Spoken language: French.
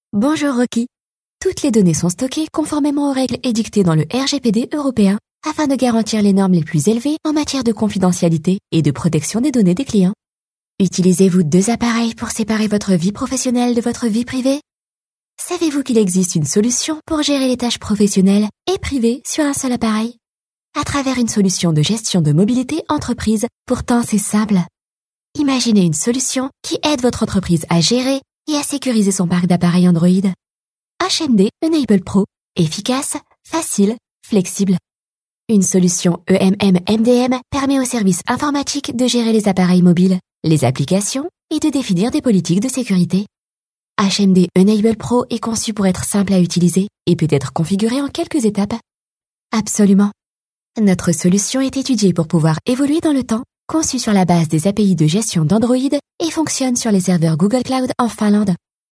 Bonjour Rocky. Toutes les données sont stockées conformément aux règles édictées dans le RGPD européen afin de garantir les normes les plus élevées en matière de confidentialité et de protection des données des clients. Utilisez-vous 2 appareils pour séparer votre vie professionnelle de votre vie privée? Savez-vous qu'il existe une solution pour gérer les tâches professionnelles et privées sur un seul appareil? À travers une solution de gestion de mobilité entreprise, pourtant c'est simple. Imaginez une solution qui aide votre entreprise à gérer et à sécuriser son parc d'appareils Android. HMD Enable Pro, efficace, facile, flexible. Une solution EMM-MDM permet aux services informatiques de gérer les appareils mobiles, les applications et de définir des politiques de sécurité. HMD Enable Pro est conçu pour être simple à utiliser et peut être configuré en quelques étapes. Absolument. Notre solution est étudiée pour pouvoir évoluer dans le temps, conçue sur la base des API de gestion d'Android et fonctionne sur les serveurs Google Cloud en Finlande.